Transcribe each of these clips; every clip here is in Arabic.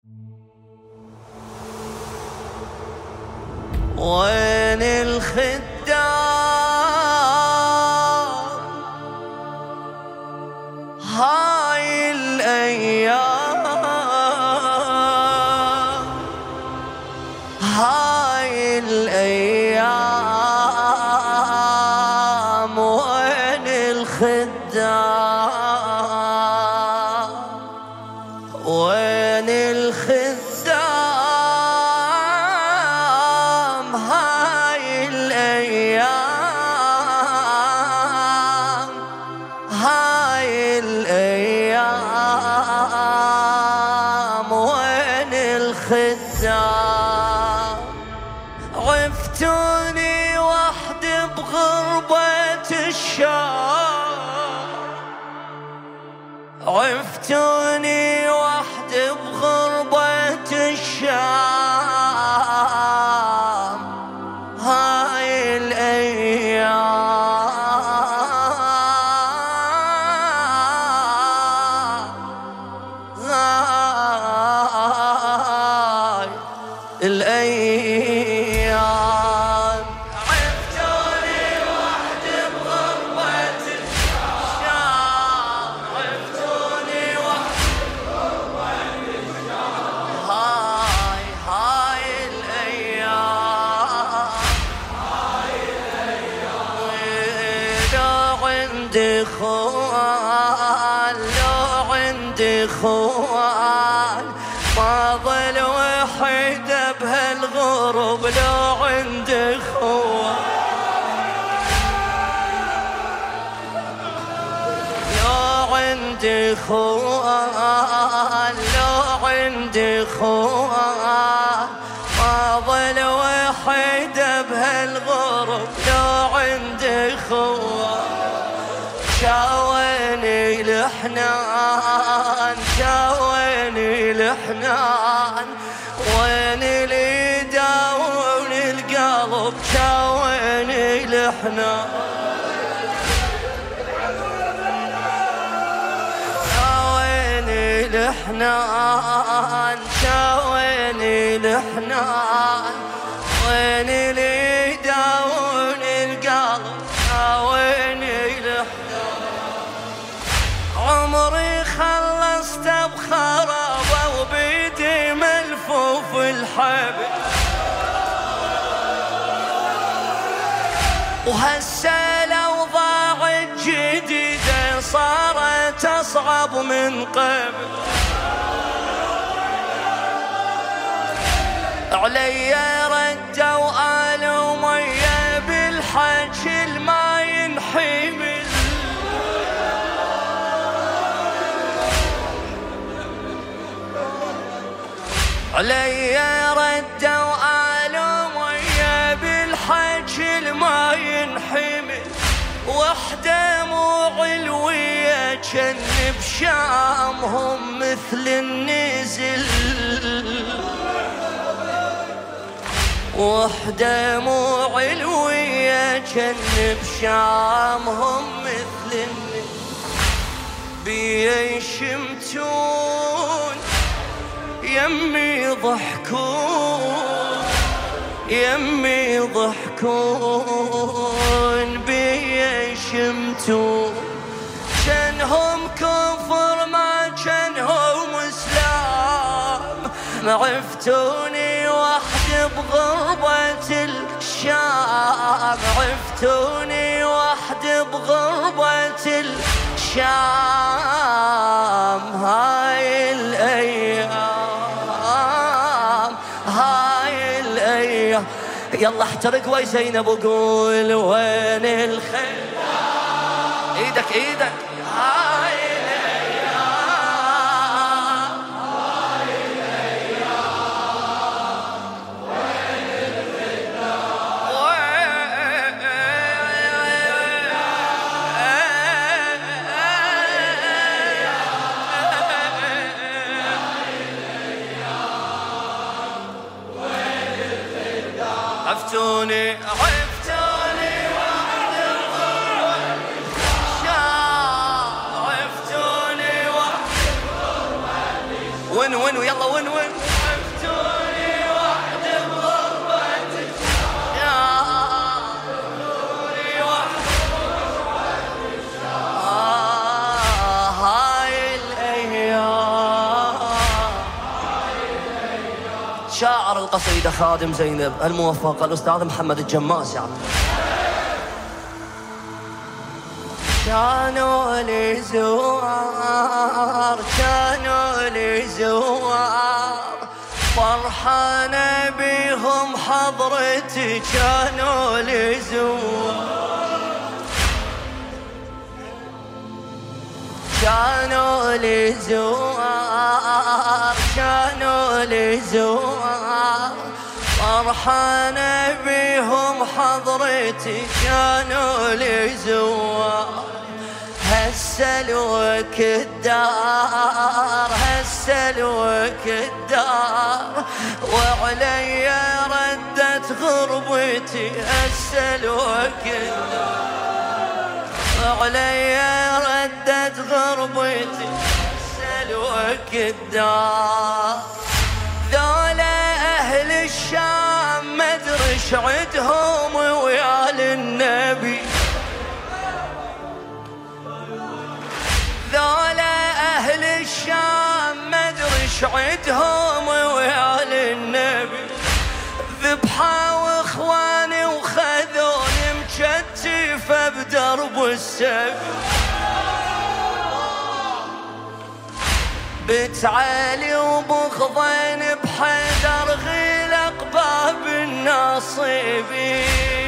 وين الخدام هاي الأيام، هاي الأيام، وين الخدام، وين الخدام هاي الأيام، هاي الأيام، وين الخدام. عفتوني وحدي بغربة الشام، عفتوني وحدي بغربة الشام، هاي الأيام، هاي الأيام. عفتوني وحدي بغربة الشام، عفتوني وحدي بغربة الشام، هاي الأيام، هاي الأيام. لو عندي خوان، لو عندي خوان، ما ظل وحيدة بهالغرب. لو عندي خوان، لو عندي خوان، لو عندي خوان، ما ظل وحيدة بهالغرب. لو عندي خوان، شاوني الحنان، شاوني الحنان، وين اللي يداوون القلب. شاوني الحنان، شاوني الحنان، شاوني الحنان، وين اللي يداوون القلب. شاوني الحنان. عمري خلصت بخرابة وبيدي ملفوف الحبل، وهسه الأوضاع الجديدة صارت أصعب من قبل. علي ردوا آل ومية بالحج الما ينحمل، علي ردوا آل ومية بالحج الما ينحمل. وحدة مو علوية جن بشامهم مثل النزل، وحدة مو علوية جن بشامهم مثل النزل. بيشمتون يمي ضحكون، يمي ضحكون، بيشمتون جنهم كفر ما جنهم اسلام. عفتوني وحدي بغربة الشام، عفتوني وحدي بغربة الشام، هاي الأيام، هاي الأيام. يلا احترق ويا زينب وقول وين الخدام. ايدك ايدك. هاي الأيام، هاي الأيام، وين الخدام، عفتوني عفتوني وحد الغربة الشام، عفتوني وحد الغربة الشام. وين يلا وين عفتوني وحدي بغربتي يا عفتوني وحدي بغربتي هاي الأيام. شاعر القصيدة خادم زينب الموفق الأستاذ محمد الجماس. يعني كانوا لي زوار كانوا لي زوار فرحانة بيهم حضرتي كانوا لي زوار كانوا لي زوار كانوا لي زوار فرحانة بيهم حضرتي كانوا لي زوار. هالسلوك الدار هالسلوك الدار وعلي ردت غربتي هالسلوك الدار وعلي ردت غربتي هالسلوك الدار. ذولا أهل الشام مدري شعدهم ويا النبي ذولا أهل الشام مدري شعدهم ويا النبي ذبحة واخواني وخذوني مكتفة بدرب السبي بتعالي وبخضين بحيدر غلق باب الناصبي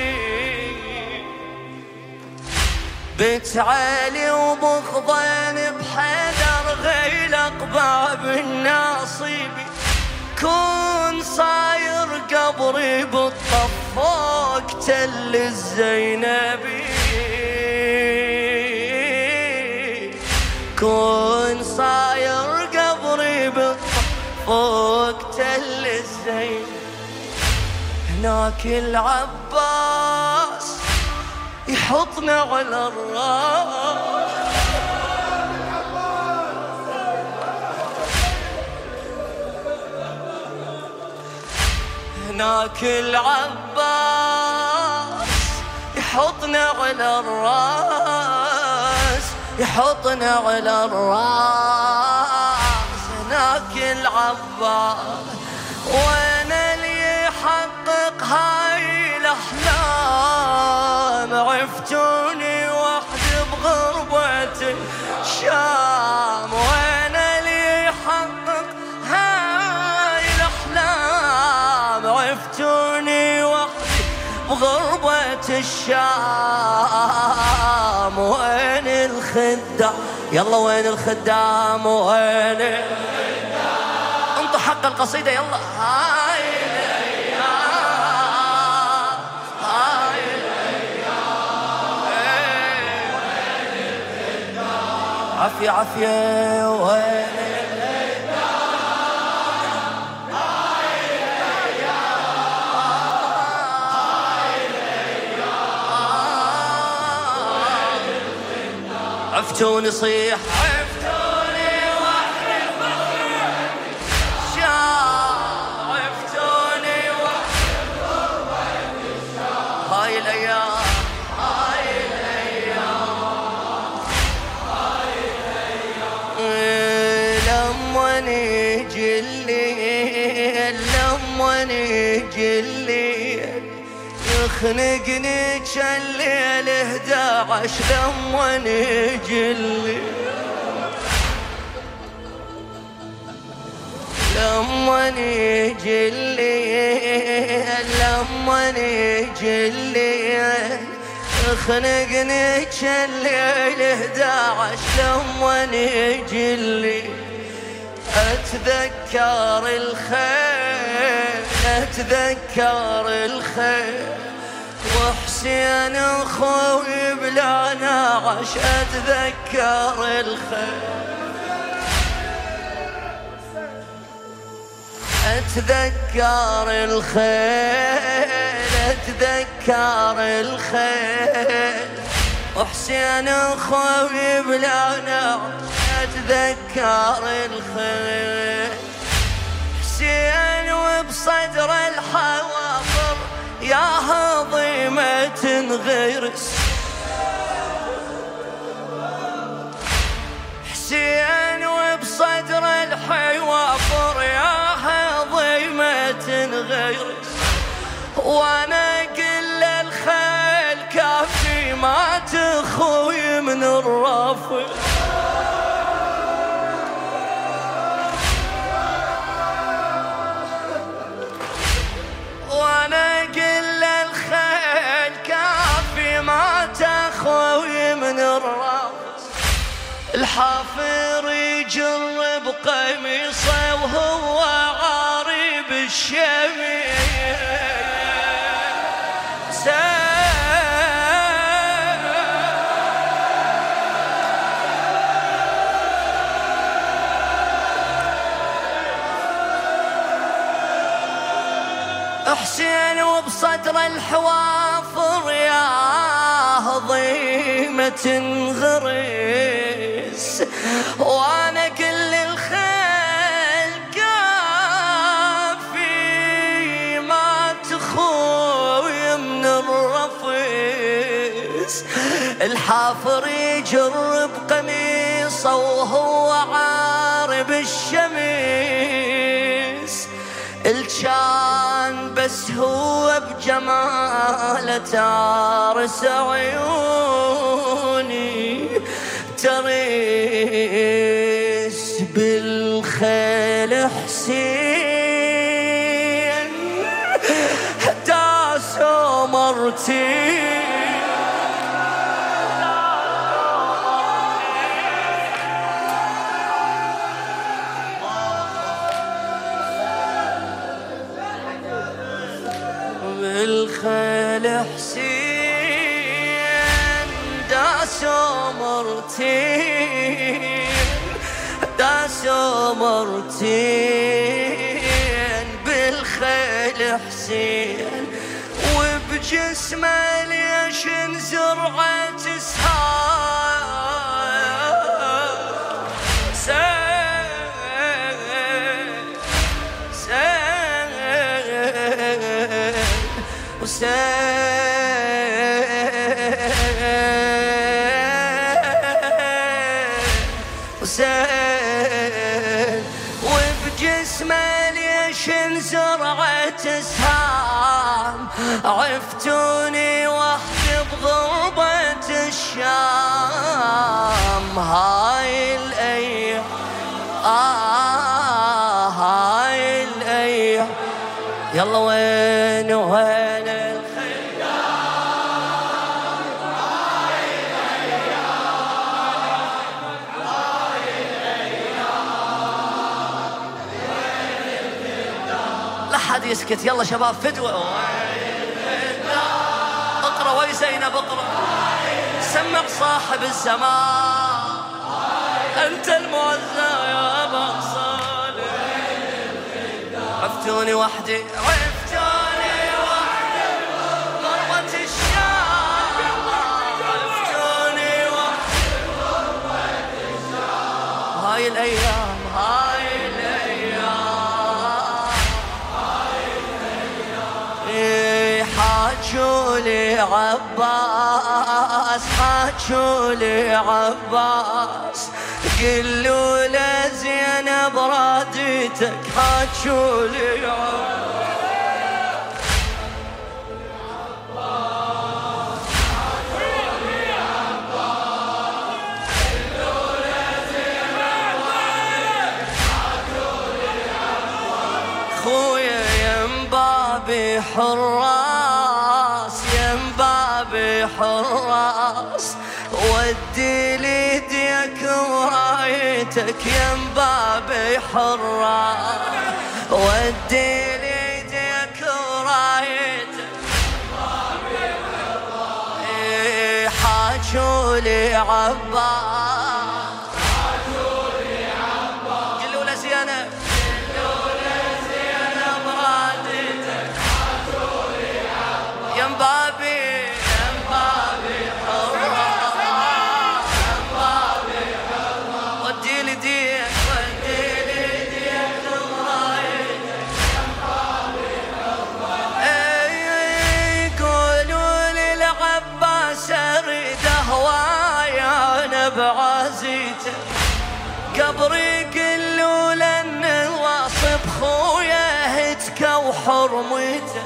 بتعالي وبخضين بحيدر غلق باب الناصبي كون صاير قبري بالطفوق تل الزينبي كون صاير قبري بالطفوق تل الزينبي. هناك العباس يحطنا على الراس هناك العباس يحطنا على الراس يحطنا على الراس. هناك العباس وانا اللي يحقق هاي الاحلام عفتوني وحدي بغربة الشام وانا اللي يحقق هاي الاحلام عفتوني وحدي بغربة الشام. وين الخدام يلا وين الخدام وين الخدام انطوا حق القصيدة يلا. هاي الأيام هاي الأيام وين الخدام عافية عافية وين عفتوني صيح عفتوني وحدي بغربتي الشام عفتوني وحدي بغربتي الشام. هاي الأيام هاي الأيام هاي الأيام لما نيجي الليل لما نيجي الليل يخنقني الليل 11 لما نيجي الليل لما نيجي الليل لما نيجي الليل يخنقني الليل 11 لما نيجي الليل. أتذكر الخير أتذكر الخير وحسين اخوي بلا نعش اتذكر الخير اتذكر الخير اتذكر الخير وحسين اخوي بلا نعش اتذكر الخير. تنغرس. حسين وبصدر الحوافر يا عظيمة تنغرس، وانا اقول الخيل كافي ما تخوي من الرفض. وانا اقول الخيل كافي ما تخوي من الرفض. الحافر يجر بقميصه وهو عاري بالشمس. حسين وبصدر الحوافر يا هضيمة تنغرس، وانا كل الخيل كافي ما تخوي من الرفس. الحافر يجرب قميصه وهو عارب الشمس. الكان بس هو بجماله تارس عيوني، تريس بالخيل حسين داس مرتي. بالخيل حسين داس مرتين، داس مرتين بالخيل حسين. وبجسمه ليش زرعة حسين وبجسمه ليش زرعة سهام. عفتوني وحدي بغربة الشام. هاي الأيام هاي الأيام يلا وين وين الخيام. هاي الأيام هاي الأيام وين الخيام. لا حد يسكت يلا شباب فدوة. اقرأ وي زينب اقرأ. سمع صاحب الزمان أنت المعزى يا أبا صالح. عفتوني وحدي عفتوني وحدي غربة الشام. عفتوني وحدي غربة الشام. هاي الأيام هاي الأيام هاي الأيام. حاجولي عباس حاجولي عباس قلوا لزينب رادتك. حاجولي عباس حاجولي عباس قلوا لزينب رادتك. حاجولي عباس خويا ينبابي حراس ينبابي حراس. ودي ليديك ورايتك ينبابي حراس. ودي ليديك ورايتك ينبابي حراس. حاجولي عباس حاجولي عباس قلوا لزينب قلوا لزينب رادتك. حاجولي عباس ينبابي قبري قلوا لأن الواصب خويا هتك وحرمته،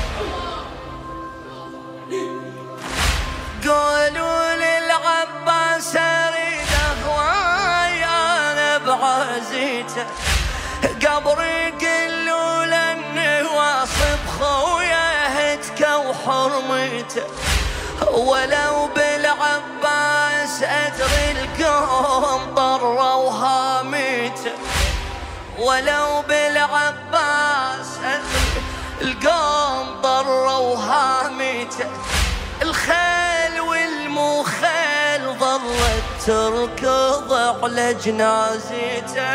قولوا للعباس اريده ويانا بعزيته، قبري قلوا لأن واصب خويا هتك وحرمته، ولو بالعباس أدري القوم ضروا هاميته، ولو بالعباس أدري القوم ضروا هاميته، الخيل والمخيل ظلت تركض على جنازته،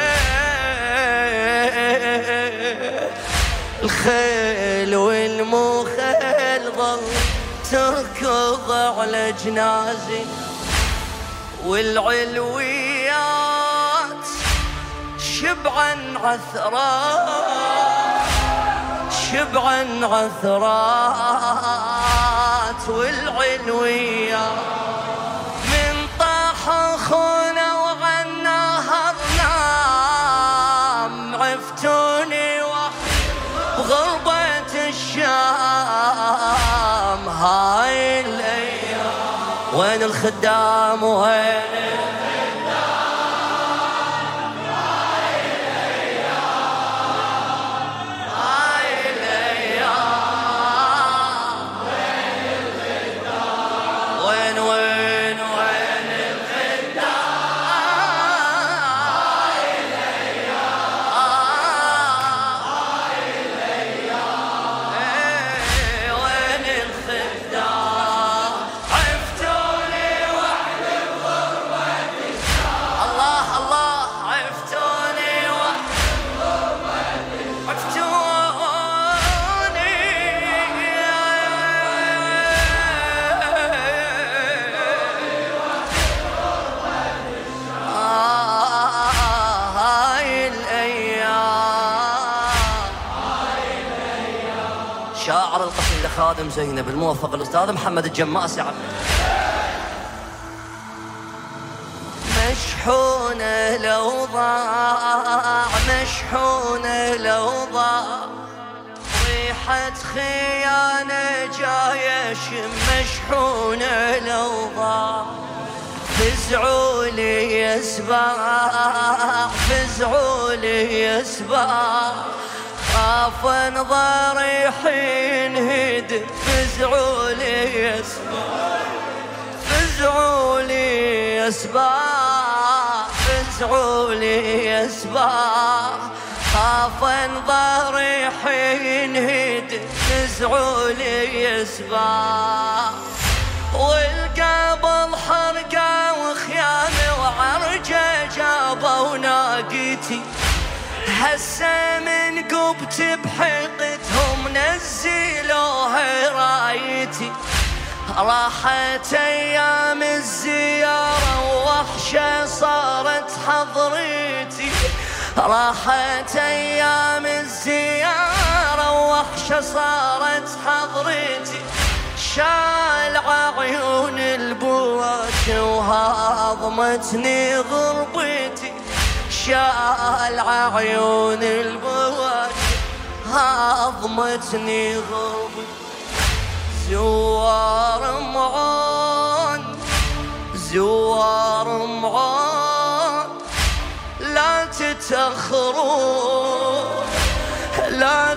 الخيل والمخيل ظلت تركض على جنازي، والعلويات شبعا عثرات، شبعا عثرات، والعلويات من طاح خونا وغناها نام، عفتوني بغربة الشام، هاي الأيام وين الخدام وين الخدام، هاي الأيام، هاي الأيام، وين الخدام، وين شاعر القصيدة خادم زينب الموفق الأستاذ محمد الجماسي. مشحونة لو ضاع، مشحونة لو ضاع، ريحة خيانة جاية شم، مشحونة لو ضاع، فزعوا لي يا سباع، فزعوا لي يا سباع، خاف انظاري حين هد، فزعوا لي يا سباع، فزعوا لي يا سباع، فزعوا لي يا سباع، خاف انظاري حين هد، فزعوا لي يا سباع، والقبل حرقة وخيامي وعرجة جابوا ناقتي، هسه من قبت بحيقتهم نزلوها رايتي، راحت ايام الزيارة ووحشة صارت حضرتي، راحت ايام الزيارة ووحشة صارت حضرتي، شال عيون البوات وهاضمتني غربتي، شال عيون البوات هاضمتني غربتي، زوار معون زوار معون لا تتأخرون لا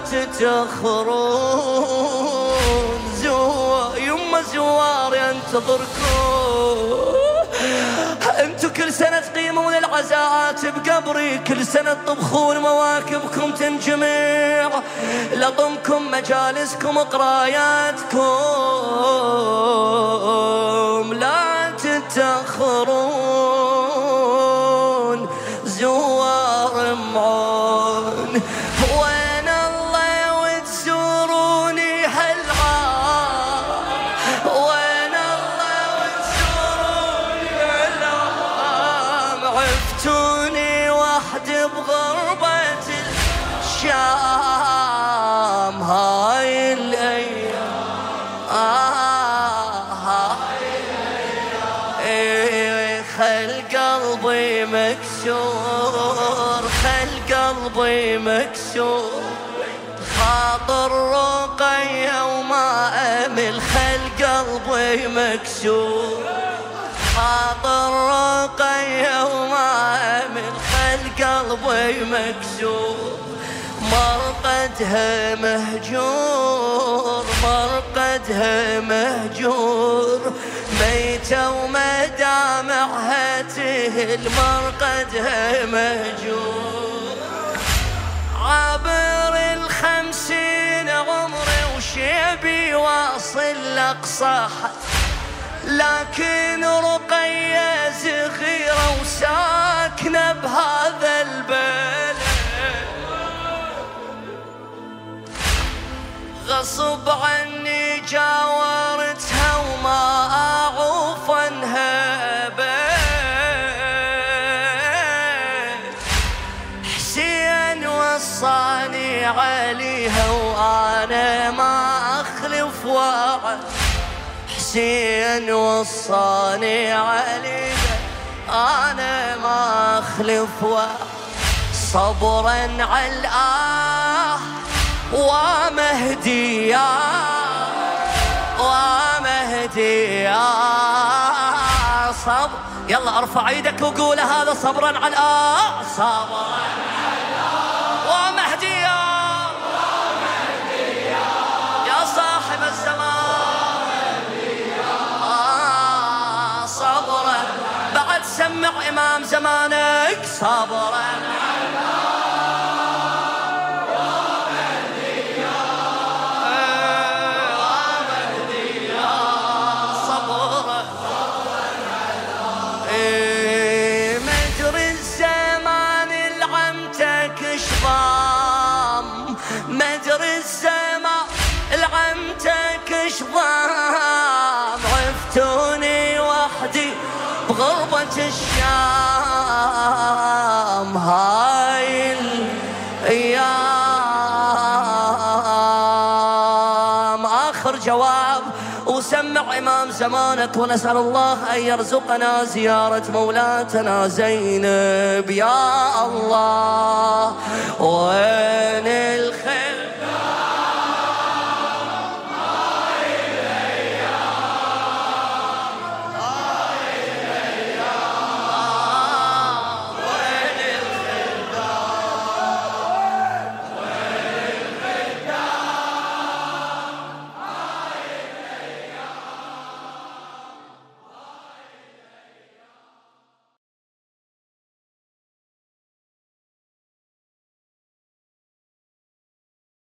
تتأخرون، يما زوار ينتظركم، انتو كل سنة تقيمون العزاءات بقبري، كل سنة تطبخون مواكبكم تنجمع، لطمكم مجالسكم قراياتكم، لا تتأخرون زوار معون، وين الله وتزوروني هالعام، وين الله وتزوروني هالعام، عفتوني وحدي بغربة الشام، هاي الأيام هاي الأيام، خل قلبي مكسور قلبي مكسور، خاطر رقية وما أمل خل قلبي مكسور، خاطر رقية وما أمل خل قلبي مكسور، مرقدها مهجور، مرقدها مهجور، ميتة ومدامعها تهل، مرقدها مهجور. عابر 50 عمري وشيبي واصل لأقصى حد، لكن رقية صغيرة وساكنة بهذا البلد، غصب عني جاورتها وما أعوف عنها بيت، حسين وصاني عليها وأنا ما أخلف وعد، حسين وصاني عليها أنا ما أخلف وعد، صبرا على الآه ومهدي يا ومهدي يا صبر. يلا ارفع ايدك وقول هذا صبرا على صبرا على ومهدي يا صاحب الزمان صبرا. بعد سمع امام زمانك صبرا مدري الزمان العمتك شظام، عفتوني وحدي بغربة الشام، هاي الأيام. آخر جواب وسمع إمام زمانك، ونسأل الله أن يرزقنا زيارة مولاتنا زينب يا الله.